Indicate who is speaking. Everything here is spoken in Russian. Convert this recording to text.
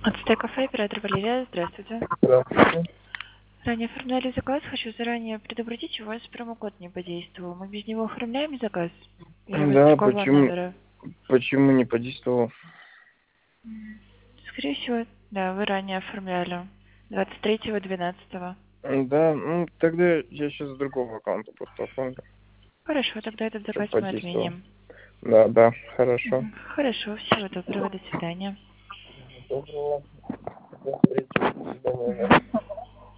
Speaker 1: Отстой кафе, оператор Валерия, здравствуйте.
Speaker 2: Здравствуйте.
Speaker 1: Ранее оформляли заказ, хочу заранее предупредить, у вас промокод не подействовал. Мы без него оформляем заказ? Или вы с
Speaker 2: Да,
Speaker 1: другого номера?
Speaker 2: почему не подействовал?
Speaker 1: Скорее всего, да, вы ранее оформляли. 23-12.
Speaker 2: Да, ну тогда я сейчас с другого аккаунта просто оформлю,
Speaker 1: Хорошо, тогда этот
Speaker 2: чтобы
Speaker 1: заказ мы
Speaker 2: подействовал.
Speaker 1: отменим.
Speaker 2: Да, хорошо.
Speaker 1: Хорошо, всего доброго, до свидания.
Speaker 2: Доброго. До встречи. До свидания.
Speaker 1: Мгм.